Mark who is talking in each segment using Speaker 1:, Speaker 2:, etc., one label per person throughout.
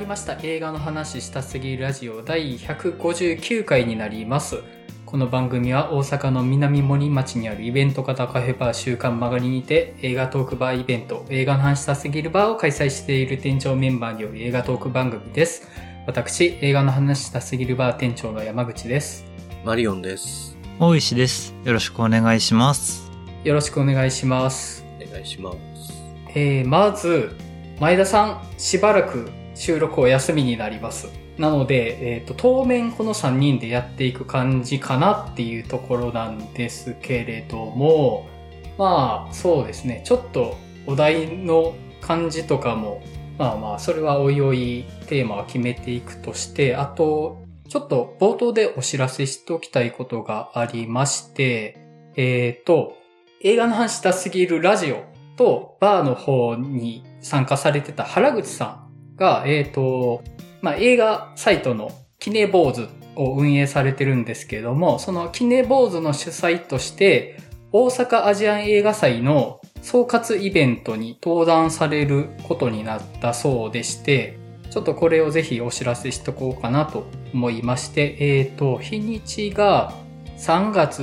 Speaker 1: りました。映画の話したすぎるラジオ第159回になります。この番組は大阪の南森町にあるイベント型カフェバー週刊曲がりにて映画トークバーイベント映画の話したすぎるバーを開催している店長メンバーによる映画トーク番組です。私、映画の話したすぎるバー店長の山口です。
Speaker 2: マリオンです。
Speaker 3: 大石です。よろしくお願いします。
Speaker 1: よろしくお願いします。
Speaker 2: お願いします。
Speaker 1: まず、前田さん、しばらく収録お休みになります。なので、当面この3人でやっていく感じかなっていうところなんですけれども、まあ、そうですね。ちょっとお題の感じとかも、まあ、それはおいおいテーマは決めていくとして、あと、ちょっと冒頭でお知らせしておきたいことがありまして、映画の話したすぎるラジオとバーの方に参加されてた原口さんが、映画サイトのキネ坊主を運営されてるんですけれども、そのキネ坊主の主催として、大阪アジアン映画祭の総括イベントに登壇されることになったそうでして、ちょっとこれをぜひお知らせしとこうかなと思いまして、日にちが3月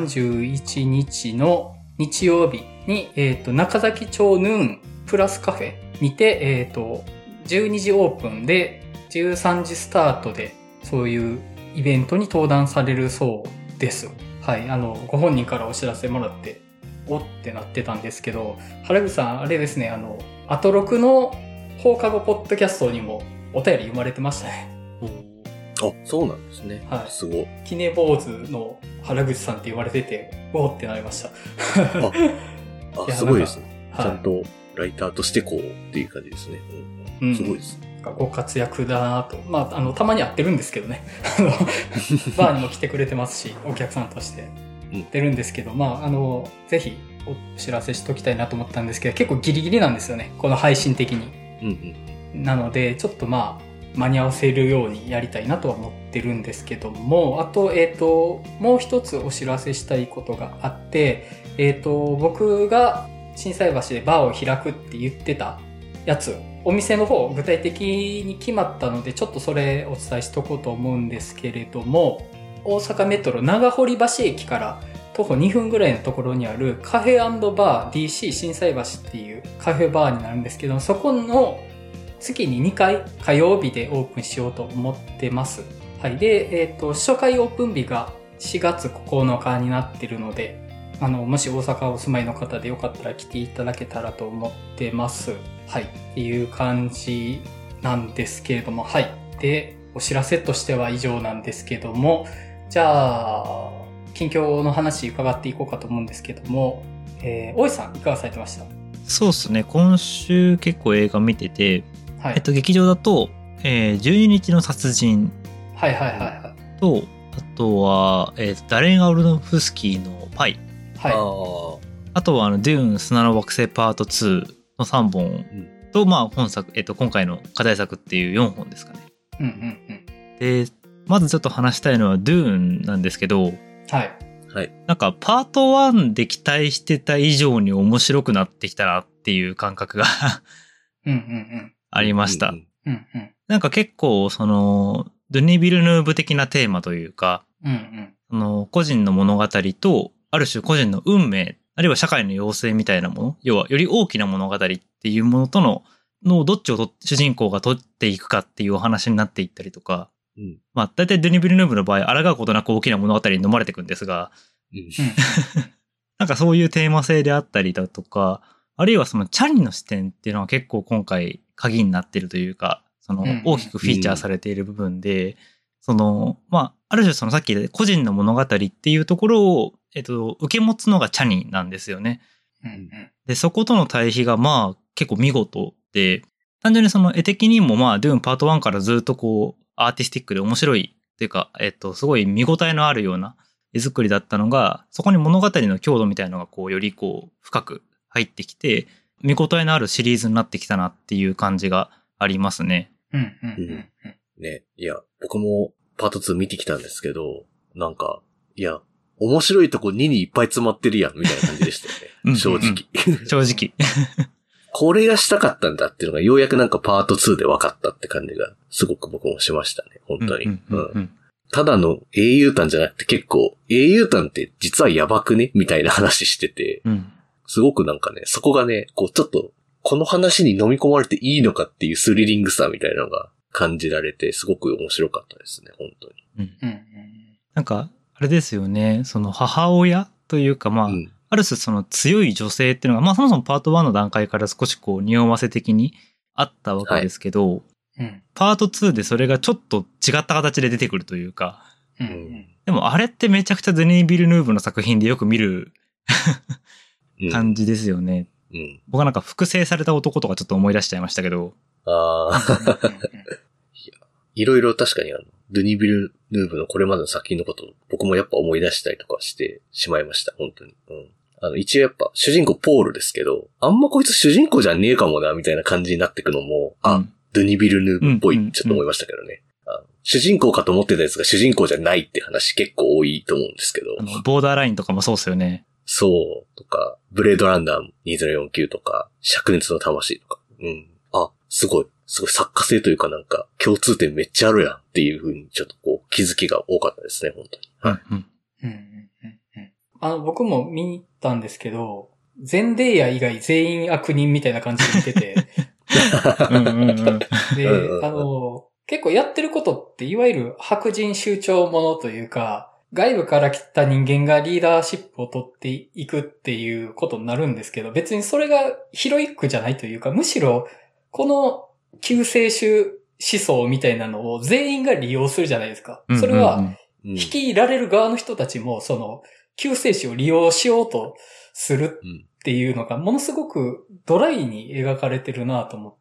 Speaker 1: 31日の日曜日に、中崎町ヌーンプラスカフェにて、12時オープンで13時スタートでそういうイベントに登壇されるそうです。はい、ご本人からお知らせもらっておってなってたんですけど、原口さんあれですね、アトロクの放課後ポッドキャストにもお便り読まれてましたね。
Speaker 2: あ、そうなんですね。
Speaker 1: はい。
Speaker 2: すごい。
Speaker 1: キネ坊主の原口さんって言われてて、おーってなりました。
Speaker 2: あ、すごいですね。
Speaker 1: はい、
Speaker 2: ちゃんとライターとしてこうっていう感じですね。
Speaker 1: うん、
Speaker 2: すごいですね。
Speaker 1: ご活躍だなと。まあ、たまに会ってるんですけどね。バーにも来てくれてますし、お客さんとして出るんですけど、ぜひお知らせしときたいなと思ったんですけど、結構ギリギリなんですよね。この配信的に。なので、ちょっと間に合わせるようにやりたいなとは思ってるんですけども、あと、もう一つお知らせしたいことがあって、僕が心斎橋でバーを開くって言ってたやつ、お店の方具体的に決まったので、ちょっとそれお伝えしとこうと思うんですけれども、大阪メトロ長堀橋駅から徒歩2分ぐらいのところにあるカフェ&バー DC 心斎橋っていうカフェバーになるんですけど、そこの月に2回火曜日でオープンしようと思ってます。はい。で、初回オープン日が4月9日になってるので、もし大阪お住まいの方でよかったら来ていただけたらと思ってます。はい。っていう感じなんですけれども、はい。で、お知らせとしては以上なんですけども、じゃあ、近況の話伺っていこうかと思うんですけども、大石さんいかがされてました？
Speaker 3: そうですね。今週結構映画見てて、
Speaker 1: はい、
Speaker 3: 劇場だと、12日の殺人。
Speaker 1: はいはいはいはい。
Speaker 3: と、あとは、ダレン・アロノフスキーのパイ。
Speaker 1: はい。
Speaker 3: あとはデューン砂の惑星パート2の3本と、本作、今回の課題作っていう4本ですかね。で、まずちょっと話したいのはドゥーンなんですけど、
Speaker 1: はい。
Speaker 3: はい。なんかパート1で期待してた以上に面白くなってきたなっていう感覚がありました。なんか結構ドゥニ・ビルヌーブ的なテーマというか、個人の物語とある種個人の運命、あるいは社会の要請みたいなもの、要はより大きな物語っていうものとのどっちを主人公が取っていくかっていうお話になっていったりとか、大体ドゥニ・ビルヌーブの場合、抗うことなく大きな物語に飲まれていくんですが、なんかそういうテーマ性であったりだとか、あるいはチャニの視点っていうのは結構今回鍵になってるというか、大きくフィーチャーされている部分で、ある種さっき言った個人の物語っていうところを、受け持つのがチャニなんですよね。で、そことの対比が結構見事で、単純に絵的にもドゥーンパート1からずっとアーティスティックで面白いっていうか、すごい見応えのあるような絵作りだったのが、そこに物語の強度みたいなのがより深く入ってきて、見応えのあるシリーズになってきたなっていう感じがありますね。
Speaker 2: ね、いや、僕もパート2見てきたんですけど、なんか、いや、面白いとこ2にいっぱい詰まってるやん、みたいな感じでしたよね。正直。
Speaker 3: 正直。
Speaker 2: これがしたかったんだっていうのがようやくなんかパート2で分かったって感じがすごく僕もしましたね。本当に。ただの英雄譚じゃなくて結構英雄譚って実はやばくねみたいな話してて、すごくなんかね、そこがね、こうちょっとこの話に飲み込まれていいのかっていうスリリングさみたいなのが感じられてすごく面白かったですね、本当に。
Speaker 3: なんかあれですよね、その母親というかまあ、ある種その強い女性っていうのが、まあそもそもパート1の段階から少しこう匂わせ的にあったわけですけど、パート2でそれがちょっと違った形で出てくるというか、でもあれってめちゃくちゃデニー・ビルヌーヴの作品でよく見る感じですよね。僕はなんか複製された男とかちょっと思い出しちゃいましたけど。
Speaker 2: いろいろ確かにデニー・ビルヌーヴのこれまでの作品のことを僕もやっぱ思い出したりとかしてしまいました、本当に。一応やっぱ主人公ポールですけど、あんまこいつ主人公じゃねえかもな、みたいな感じになってくのも、デニー・ビルヌーヴっぽい、ちょっと思いましたけどね。主人公かと思ってたやつが主人公じゃないって話結構多いと思うんですけど。
Speaker 3: ボーダーラインとかもそうですよね。
Speaker 2: そう、とか、ブレードランナー2049とか、灼熱の魂とか。すごい作家性というかなんか共通点めっちゃあるやんっていう風にちょっとこう気づきが多かったですね、本当に。
Speaker 1: 僕も見たんですけど、ゼンデイヤ以外全員悪人みたいな感じで見てて。で、結構やってることっていわゆる白人酋長ものというか、外部から来た人間がリーダーシップを取っていくっていうことになるんですけど、別にそれがヒロイックじゃないというか、むしろこの救世主思想みたいなのを全員が利用するじゃないですか。それは、率いられる側の人たちも、その、救世主を利用しようとするっていうのが、ものすごくドライに描かれてるなと思って、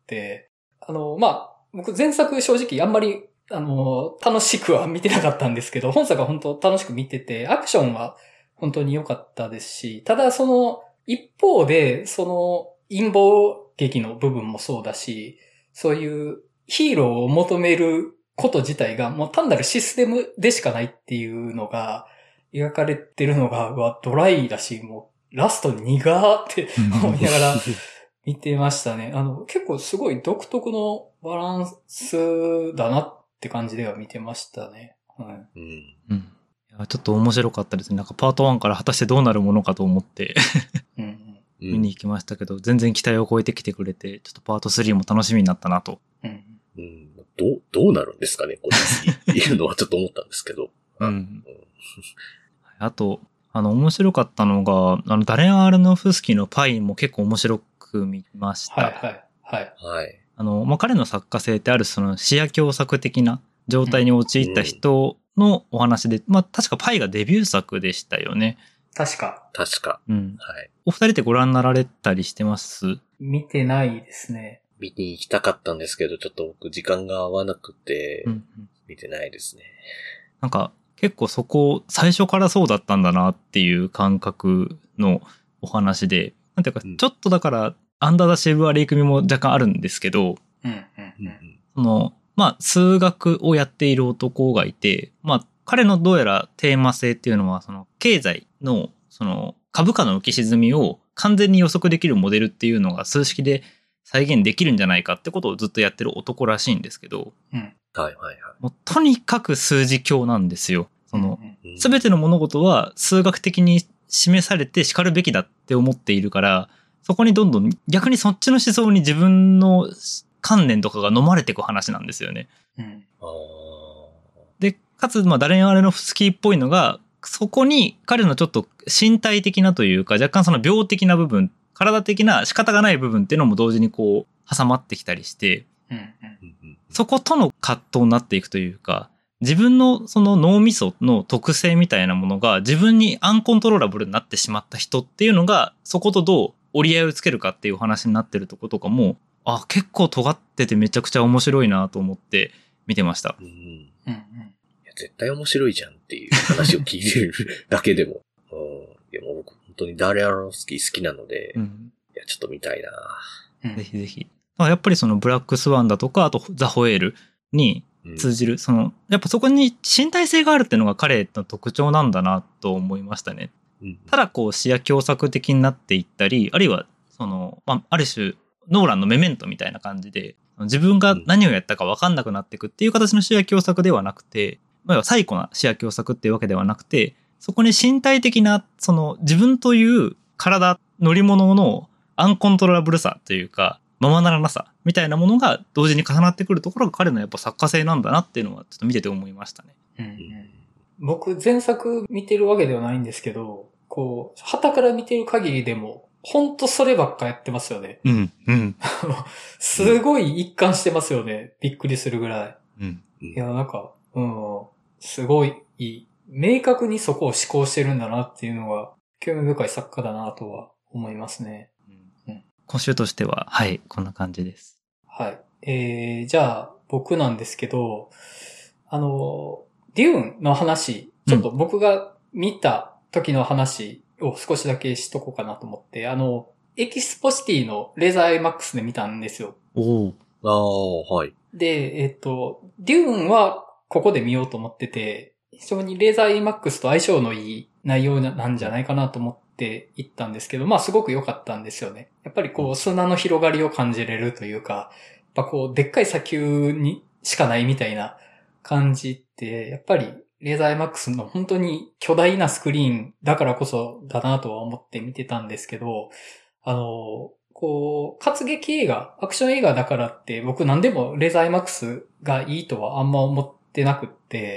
Speaker 1: 僕前作正直あんまり、楽しくは見てなかったんですけど、本作は本当楽しく見てて、アクションは本当に良かったですし、ただその、一方で、その、陰謀劇の部分もそうだし、そういうヒーローを求めること自体がもう単なるシステムでしかないっていうのが描かれてるのが、ドライだし、もうラスト苦ーって思いながら見てましたね。結構すごい独特のバランスだなって感じでは見てましたね。
Speaker 3: いやちょっと面白かったですね。なんかパート1から果たしてどうなるものかと思って見に行きましたけど、全然期待を超えてきてくれて、ちょっとパート3も楽しみになったなと。
Speaker 2: どうなるんですかね、これ。いうのはちょっと思ったんですけど。
Speaker 3: あと、面白かったのが、ダレン・アーロノフスキーのパイも結構面白く見ました。彼の作家性ってあるその視野狭窄的な状態に陥った人のお話で、確かパイがデビュー作でしたよね。
Speaker 1: 確か。
Speaker 3: お二人でご覧になられたりしてます？
Speaker 1: 見てないですね。
Speaker 2: 見に行きたかったんですけど、ちょっと僕時間が合わなくて、見てないですね。
Speaker 3: なんか結構そこ最初からそうだったんだなっていう感覚のお話で、なんていうかちょっとだからアンダーザシェブアレイ組も若干あるんですけど、数学をやっている男がいて、彼のどうやらテーマ性っていうのはその経済のその株価の浮き沈みを完全に予測できるモデルっていうのが数式で再現できるんじゃないかってことをずっとやってる男らしいんですけど、もうとにかく数字強なんですよ。その全ての物事は数学的に示されて叱るべきだって思っているから、そこにどんどん逆にそっちの思想に自分の観念とかが飲まれていく話なんですよね。でかつダレン・アーレノフスキーっぽいのが、そこに彼のちょっと身体的なというか若干その病的な部分、体的な仕方がない部分っていうのも同時にこう挟まってきたりして、そことの葛藤になっていくというか、自分のその脳みその特性みたいなものが自分にアンコントローラブルになってしまった人っていうのが、そことどう折り合いをつけるかっていう話になってるとことかも、結構尖っててめちゃくちゃ面白いなと思って見てました。
Speaker 2: 絶対面白いじゃんっていう話を聞いてるだけでも。いやもう僕本当にダレン・アーロノフスキー好きなので、いやちょっと見たいな。
Speaker 3: ぜひぜひ。やっぱりそのブラックスワンだとか、あとザ・ホエールに通じる、やっぱそこに身体性があるっていうのが彼の特徴なんだなと思いましたね。ただこう視野狭窄的になっていったり、あるいはある種ノーランのメメントみたいな感じで、自分が何をやったか分かんなくなっていくっていう形の視野狭窄ではなくて、最古な視野狭窄っていうわけではなくて、そこに身体的な、その自分という体、乗り物のアンコントローラブルさというか、ままならなさみたいなものが同時に重なってくるところが彼のやっぱ作家性なんだなっていうのはちょっと見てて思いましたね。
Speaker 1: 僕前作見てるわけではないんですけど、こう、旗から見てる限りでも、ほんとそればっかやってますよね。すごい一貫してますよね。びっくりするぐらい。いや、なんか、すごいいい。明確にそこを思考してるんだなっていうのが、興味深い作家だなとは思いますね。
Speaker 3: 今週としては、はい、こんな感じです。
Speaker 1: はい。じゃあ、僕なんですけど、デューンの話、ちょっと僕が見た時の話を少しだけしとこうかなと思って、エキスポシティのレーザー IMAX で見たんですよ。
Speaker 2: はい。
Speaker 1: で、デューンはここで見ようと思ってて、非常にレーザー IMAX と相性のいい内容なんじゃないかなと思って行ったんですけど、まあすごく良かったんですよね。やっぱりこう砂の広がりを感じれるというか、やっぱこうでっかい砂丘にしかないみたいな感じって、やっぱりレーザー IMAX の本当に巨大なスクリーンだからこそだなとは思って見てたんですけど、こう、活劇映画、アクション映画だからって僕何でもレーザー IMAX がいいとはあんま思ってなくって、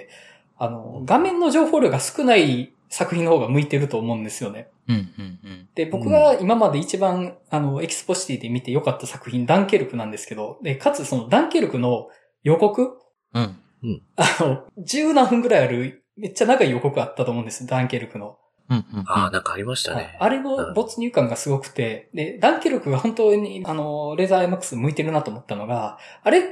Speaker 1: 画面の情報量が少ない作品の方が向いてると思うんですよね。で、僕が今まで一番、エキスポシティで見て良かった作品、ダンケルクなんですけど、で、かつそのダンケルクの予告、十何分ぐらいある、めっちゃ長い予告あったと思うんです、ダンケルクの。
Speaker 2: なんかありましたね。
Speaker 1: あれの没入感がすごくて、で、ダンケルクが本当に、レーザー IMAX 向いてるなと思ったのが、あれって、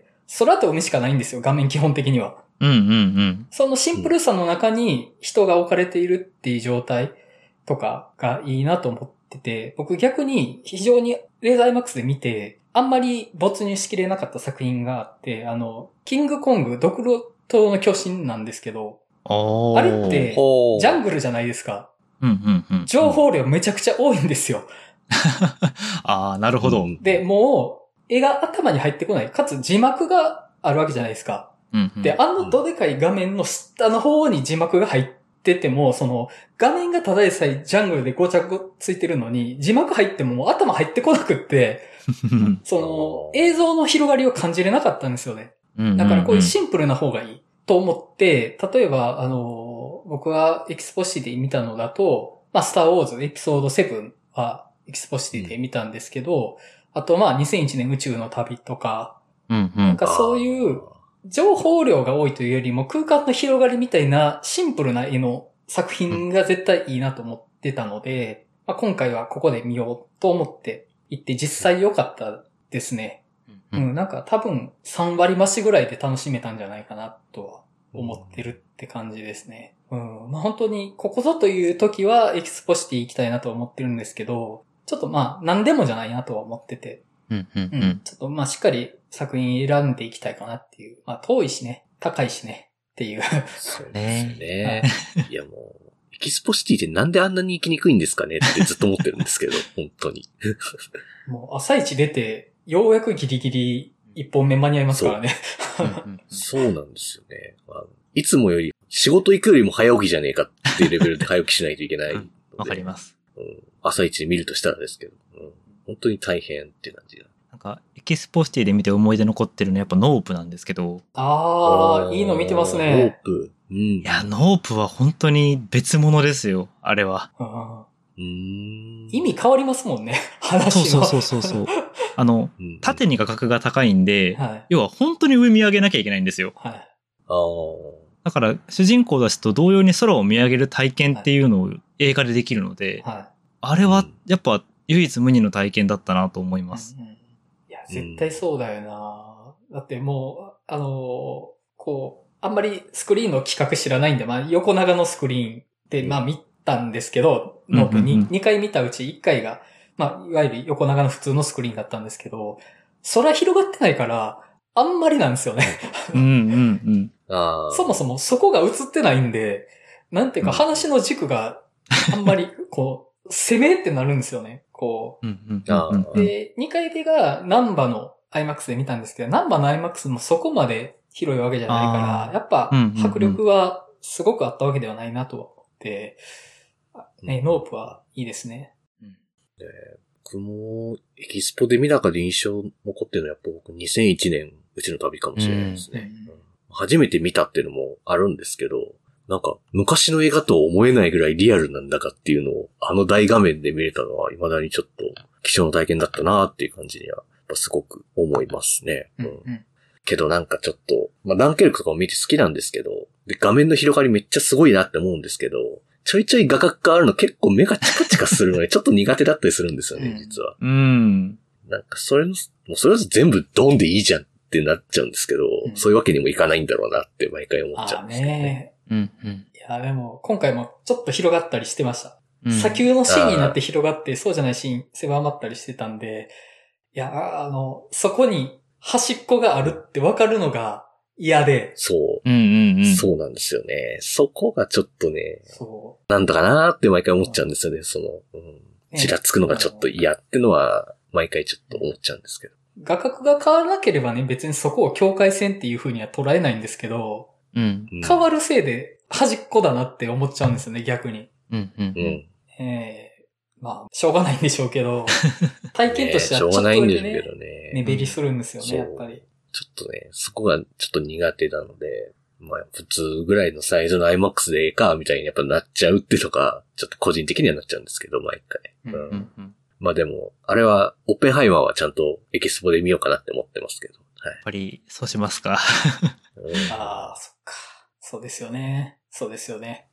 Speaker 1: 空と海しかないんですよ、画面基本的には。そのシンプルさの中に人が置かれているっていう状態とかがいいなと思ってて、僕逆に非常にレーザー IMAX で見て、あんまり没入しきれなかった作品があって、キングコング、ドクロ島の巨神なんですけど、あれって、ジャングルじゃないですか。情報量めちゃくちゃ多いんですよ。
Speaker 3: なるほど。
Speaker 1: で、もう、絵が頭に入ってこない。かつ字幕があるわけじゃないですか。で、どでかい画面の下の方に字幕が入ってても、その、画面がただでさえジャングルでごちゃごついてるのに、字幕入ってももう頭入ってこなくって、その、映像の広がりを感じれなかったんですよね。だからこういうシンプルな方がいいと思って、例えば、僕がエキスポシティで見たのだと、スターウォーズエピソード7はエキスポシティで見たんですけど、あと2001年宇宙の旅とか、なんかそういう情報量が多いというよりも空間の広がりみたいなシンプルな絵の作品が絶対いいなと思ってたので、今回はここで見ようと思って行って実際良かったですね。なんか多分3割増しぐらいで楽しめたんじゃないかなとは思ってるって感じですね。本当にここぞという時はエキスポシティ行きたいなと思ってるんですけど、ちょっと何でもじゃないなとは思ってて、ちょっとしっかり作品選んでいきたいかなっていう。遠いしね、高いしねっていう。
Speaker 2: そうですね。いやもう、エキスポシティってなんであんなに行きにくいんですかねってずっと思ってるんですけど、本当に。
Speaker 1: もう朝一出て、ようやくギリギリ一本目間に合いますからね。
Speaker 2: そうなんですよね。いつもより仕事行くよりも早起きじゃねえかっていうレベルで早起きしないといけない
Speaker 3: わかります。
Speaker 2: 朝一で見るとしたらですけど、本当に大変って感じが。
Speaker 3: なんか、エキスポシティで見て思い出残ってるのはやっぱノープなんですけど。
Speaker 1: いいの見てますね。
Speaker 2: ノープ。
Speaker 3: いや、ノープは本当に別物ですよ、あれは。
Speaker 1: 意味変わりますもんね、話の。
Speaker 3: そう。縦に価格が高いんで、要は本当に上見上げなきゃいけないんですよ。だから、主人公たちと同様に空を見上げる体験っていうのを映画でできるので、あれはやっぱ唯一無二の体験だったなと思います。
Speaker 1: いや、絶対そうだよな。だってもう、あんまりスクリーンの企画知らないんで、横長のスクリーンで、見たんですけど、ノープに2回見たうち1回が、いわゆる横長の普通のスクリーンだったんですけど、空広がってないから、あんまりなんですよね。そもそもそこが映ってないんで、なんていうか話の軸があんまり攻めってなるんですよね。こう。で、2回目がナンバの IMAX で見たんですけど、ナンバの IMAX もそこまで広いわけじゃないから、やっぱ迫力はすごくあったわけではないなと思って、ね、ノープはいいですね。
Speaker 2: 僕もエキスポで見たかで印象残ってるのはやっぱ僕2001年うちの旅かもしれないですね。初めて見たっていうのもあるんですけど、なんか昔の映画とは思えないぐらいリアルなんだかっていうのをあの大画面で見れたのは未だにちょっと貴重な体験だったなっていう感じにはやっぱすごく思いますね。けどなんかちょっと、ダンケルクとかも見て好きなんですけど、で画面の広がりめっちゃすごいなって思うんですけど、ちょいちょい画角があるの結構目がチカチカするのでちょっと苦手だったりするんですよね、実は。なんかそれは全部ドンでいいじゃんってなっちゃうんですけど、そういうわけにもいかないんだろうなって毎回思っちゃうんですけどね。
Speaker 1: いや、でも今回もちょっと広がったりしてました。砂丘のシーンになって広がって、そうじゃないシーン狭まったりしてたんで、いや、そこに端っこがあるってわかるのが嫌で。
Speaker 2: そう。そうなんですよね。そこがちょっとね、なんだかなーって毎回思っちゃうんですよね。ちらつくのがちょっと嫌ってのは、毎回ちょっと思っちゃうんですけど。
Speaker 1: 画角が変わらなければね、別にそこを境界線っていう風には捉えないんですけど、変わるせいで端っこだなって思っちゃうんですよね、逆に。まあ、しょうがないんでしょうけど、体験としてはちょっとだけね、目減りするんですよね、やっぱり。
Speaker 2: ちょっとね、そこがちょっと苦手なので、まあ、普通ぐらいのサイズの IMAX でええか、みたいにやっぱなっちゃうっていうのが、ちょっと個人的にはなっちゃうんですけど、毎回。まあでも、あれは、オッペンハイマーはちゃんとエキスポで見ようかなって思ってますけど。
Speaker 3: やっぱり、そうしますか。
Speaker 1: ああ、そっか。そうですよね。そうですよね。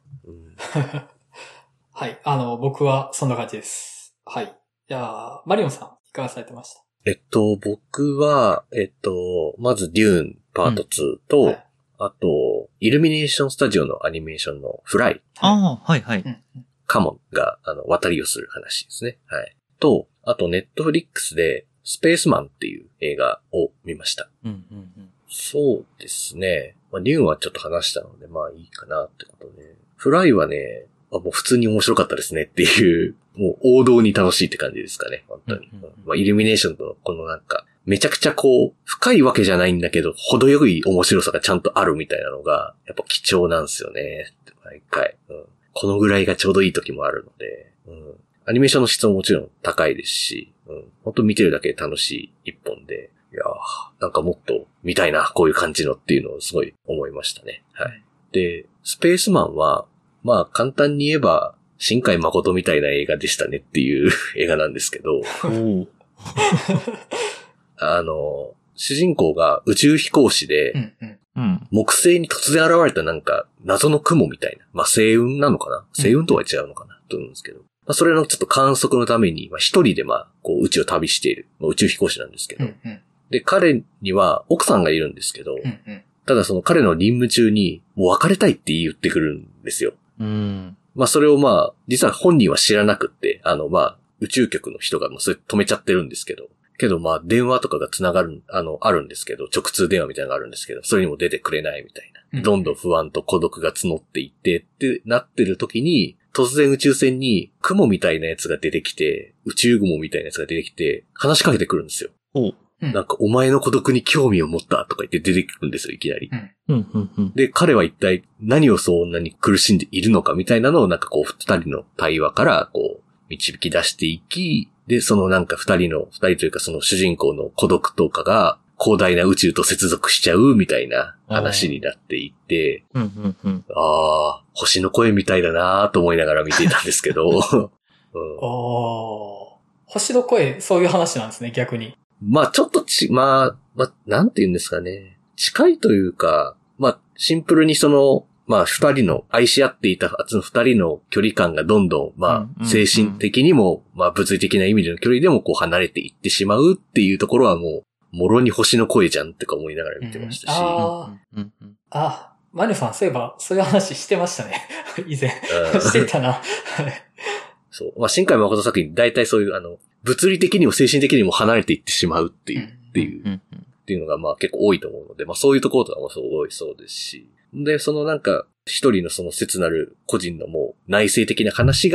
Speaker 1: はい。僕はそんな感じです。はい。じゃあ、マリオンさん、いかがされてました？
Speaker 2: 僕は、まずデューンパート2と、あと、イルミネーションスタジオのアニメーションのフライ。カモンが、渡りをする話ですね。はい。と、あと、ネットフリックスで、スペースマンっていう映画を見ました。そうですね。デューンはちょっと話したので、まあいいかなってことで。フライはね、もう普通に面白かったですねっていう、もう王道に楽しいって感じですかね、本当に。イルミネーションのこのなんか、めちゃくちゃ深いわけじゃないんだけど、程よい面白さがちゃんとあるみたいなのが、やっぱ貴重なんですよね、毎回。このぐらいがちょうどいい時もあるので、アニメーションの質ももちろん高いですし、本当見てるだけで楽しい一本で、いやー、なんかもっと見たいな、こういう感じのっていうのをすごい思いましたね。はい。で、スペースマンは、まあ簡単に言えば、新海誠みたいな映画でしたねっていう映画なんですけど、主人公が宇宙飛行士で、木星に突然現れたなんか謎の雲みたいな、まあ星雲なのかな、星雲とは違うのかなと思うんですけど、まあそれのちょっと観測のために、一人で宇宙を旅している、宇宙飛行士なんですけど、で、彼には奥さんがいるんですけど、ただその彼の任務中にもう別れたいって言ってくるんですよ。まあそれを実は本人は知らなくって、宇宙局の人がそれ止めちゃってるんですけど、電話とかが繋がる、あるんですけど、直通電話みたいなのがあるんですけど、それにも出てくれないみたいな。どんどん不安と孤独が募っていってってなってる時に、突然宇宙船に雲みたいなやつが出てきて、宇宙雲みたいなやつが出てきて、話しかけてくるんですよ。なんかお前の孤独に興味を持ったとか言って出てくるんですよ、いきなり。で、彼は一体何をそんなに苦しんでいるのかみたいなのをなんか二人の対話から導き出していき、で、そのなんか二人というかその主人公の孤独とかが広大な宇宙と接続しちゃうみたいな話になっていって、星の声みたいだなと思いながら見ていたんですけど。
Speaker 1: 星の声、そういう話なんですね、逆に。
Speaker 2: ちょっとなんて言うんですかね。近いというか、シンプルに二人の愛し合っていた二人の距離感がどんどん、精神的にも、物理的な意味での距離でも離れていってしまうっていうところはもう、もろに星の声じゃんってか思いながら見てましたし。
Speaker 1: マリオさん、そういえば、そういう話してましたね。以前。してたな。
Speaker 2: そう。新海誠作品、大体そういう、物理的にも精神的にも離れていってしまうっていうのが結構多いと思うので、そういうところとかもすごいそうですし。で、なんか、一人のその切なる個人のもう内省的な話が、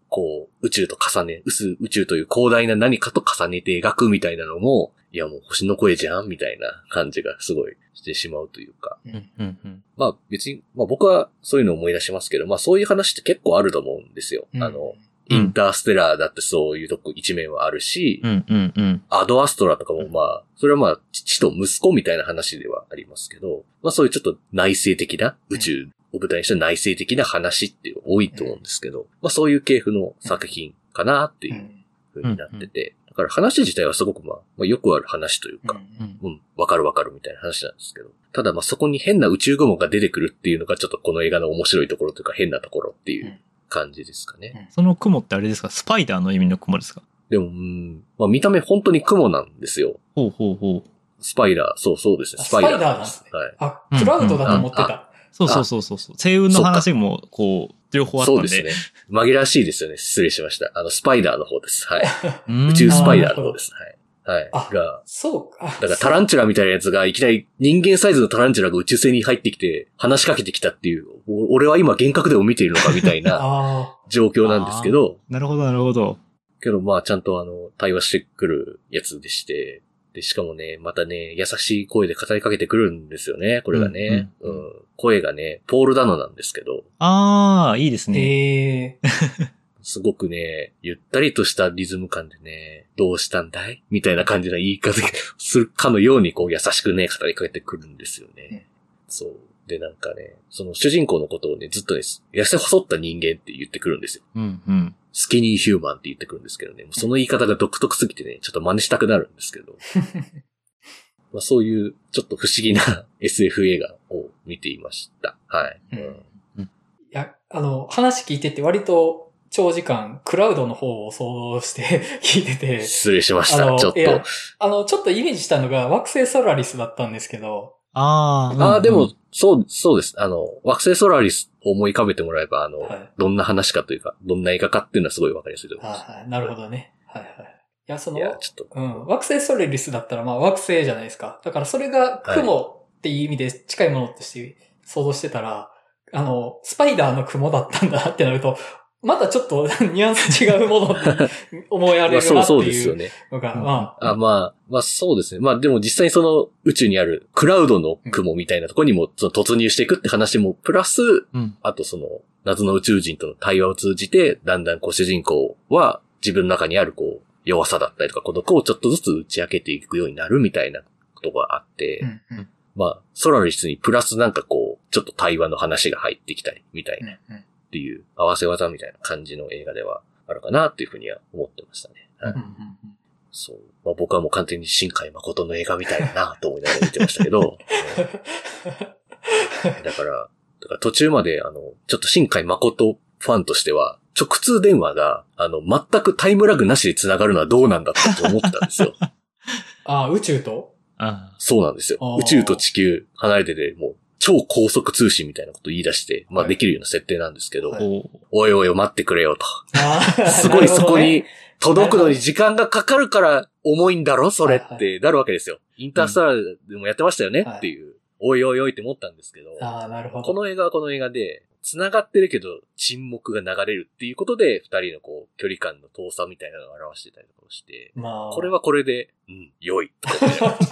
Speaker 2: こう、宇宙という広大な何かと重ねて描くみたいなのも、いやもう星の声じゃんみたいな感じがすごいしてしまうというか。まあ別に、まあ僕はそういうのを思い出しますけど、まあそういう話って結構あると思うんですよ。インターステラーだってそういう一面はあるし、アドアストラとかもまあ、それはまあ父と息子みたいな話ではありますけど、まあそういうちょっと内省的な宇宙を舞台にした内省的な話っていうの多いと思うんですけど、まあそういう系譜の作品かなっていう風になってて、だから話自体はすごくまあよくある話というか、わかるみたいな話なんですけど、ただまあそこに変な宇宙雲が出てくるっていうのがちょっとこの映画の面白いところというか変なところっていう感じですかね。
Speaker 3: その雲ってあれですか？スパイダーの意味の雲ですか？
Speaker 2: でも、まあ見た目本当に雲なんですよ。スパイダー、そうですね。スパイダーなんですね。はい。
Speaker 1: あ、クラウドだと思ってた。
Speaker 3: そう。星雲の話も、こう、両方あったんで。
Speaker 2: そうですね。紛らわしいですよね。失礼しました。スパイダーの方です。はい。宇宙スパイダーの方です。はい。
Speaker 1: そうか。
Speaker 2: だからタランチュラみたいなやつがいきなり人間サイズのタランチュラが宇宙船に入ってきて話しかけてきたっていう、俺は今幻覚でも見ているのかみたいな状況なんですけど。
Speaker 3: なるほど。
Speaker 2: けどまあちゃんと対話してくるやつでして、で、しかもね、またね、優しい声で語りかけてくるんですよね、これがね。声がね、ポール・ダノなんですけど。
Speaker 3: いいですね。
Speaker 2: すごくね、ゆったりとしたリズム感でね、どうしたんだいみたいな感じの言い方するかのようにこう優しくね、語りかけてくるんですよね。そう。で、なんかね、その主人公のことをね、ずっとね、痩せ細った人間って言ってくるんですよ。スキニーヒューマンって言ってくるんですけどね、その言い方が独特すぎてね、ちょっと真似したくなるんですけど。まあそういうちょっと不思議な SF 映画を見ていました。はい。
Speaker 1: いや、話聞いてて割と長時間クラウドの方を想像して聞いてて。
Speaker 2: 失礼しました、ちょっと。
Speaker 1: ちょっとイメージしたのが惑星ソラリスだったんですけど。
Speaker 2: でも、そうです。惑星ソラリスを思い浮かべてもらえば、どんな話かというか、どんな映画かっていうのはすごいわかりやすいと思います。
Speaker 1: なるほどね。はい。いや、ちょっと。惑星ソラリスだったら、まあ惑星じゃないですか。だからそれが雲っていう意味で近いものとして想像してたら、スパイダーの雲だったんだなってなると、またちょっとニュアンス違うものって思いやれるなっていうのが。
Speaker 2: そうですよね。まあそうですね。まあでも実際にその宇宙にあるクラウドの雲みたいなところにもその突入していくって話もプラス、あとその謎の宇宙人との対話を通じて、だんだんこう主人公は自分の中にあるこう弱さだったりとか孤独をちょっとずつ打ち明けていくようになるみたいなことがあって、まあソラリスにプラスなんかこうちょっと対話の話が入ってきたりみたいな。っていう合わせ技みたいな感じの映画ではあるかなっていうふうには思ってましたね。そう。まあ、僕はもう完全に新海誠の映画みたいだなと思いながら見てましたけど。だから途中までちょっと新海誠ファンとしては、直通電話が全くタイムラグなしで繋がるのはどうなんだって思ってたんですよ。
Speaker 1: 宇宙と？
Speaker 2: そうなんですよ。宇宙と地球離れてて、もう、超高速通信みたいなことを言い出して、まあできるような設定なんですけど、おいおい待ってくれよと。すごいそこに届くのに時間がかかるから重いんだろそれってなるわけですよ。インターステラーでもやってましたよねっていう、おいおいおいって思ったんですけど、
Speaker 1: なるほど。
Speaker 2: この映画はこの映画で、繋がってるけど沈黙が流れるっていうことで、二人のこう、距離感の遠さみたいなのを表してたりとかして、これはこれで、良いと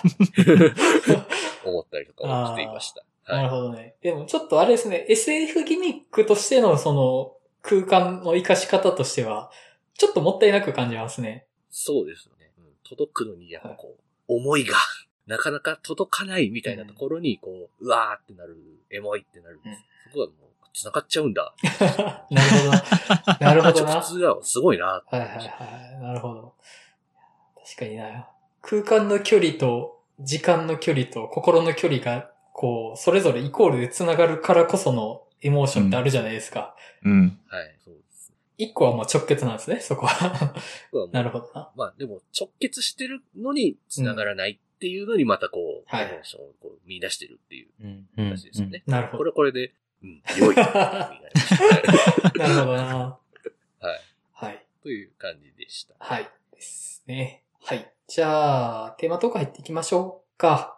Speaker 2: 思ったりとかしていました。
Speaker 1: なるほどね。でもちょっとあれですね、SF ギミックとしてのその空間の活かし方としては、ちょっともったいなく感じますね。
Speaker 2: そうですね。届くのにやっぱこう、思いがなかなか届かないみたいなところにこう、うわーってなる、エモいってなる。そこはもう繋がっちゃうんだ。
Speaker 1: なるほど。なるほどな。
Speaker 2: 普通はすごいな。
Speaker 1: なるほど。確かにな。空間の距離と時間の距離と心の距離がこう、それぞれイコールで繋がるからこそのエモーションってあるじゃないですか。
Speaker 2: はい、そうです。
Speaker 1: 一個はもう直結なんですね、そこは。なるほどな。
Speaker 2: まあでも直結してるのに繋がらないっていうのにまたこう、エモーションをこう見出してるっていう話ですよね。
Speaker 1: なるほど。
Speaker 2: これで、良い。な
Speaker 1: るほどな。
Speaker 2: はい。という感じでした。
Speaker 1: はい。ですね。はい。じゃあ、テーマトーク入っていきましょうか。